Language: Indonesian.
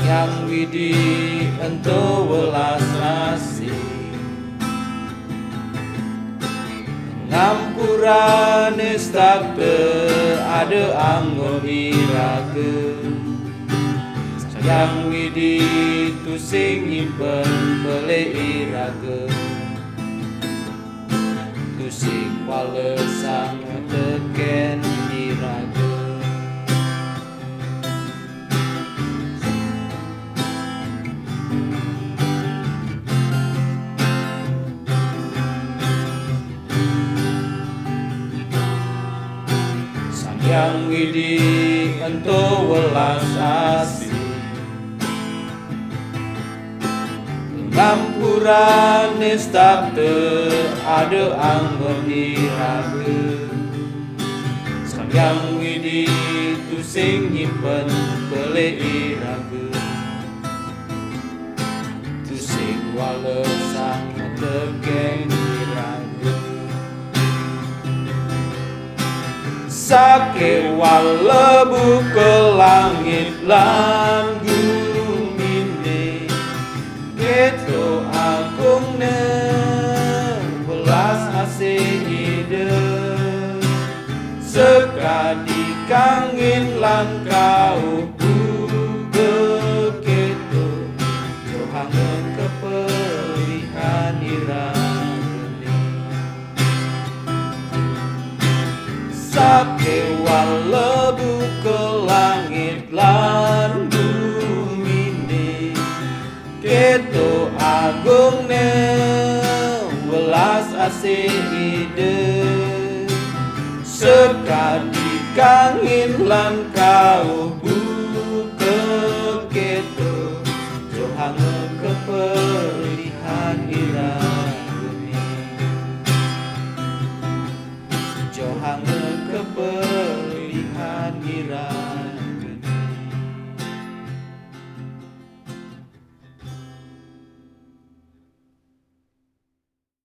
Yang widi ento welas asih ngampurane stakte ada anggon irage yang widi tu sing nyimpen bele irage tu sing walesang teken irage yang widi ento welas asih ngampurane stakte ada anggon irage yang widi tu sing nyimpen bele irage tu sing walesang teken irage sake walebu ke langit lan gumine gitu agungne welas asih ide sekadi kangin lan kau begitu johangen kepelihan irageni sake walebu ke langit lan bumine keto agungne welas asih ide sekadi kangin lan kau buke keto johangen kepelihan irageni johangen kepelihan irageni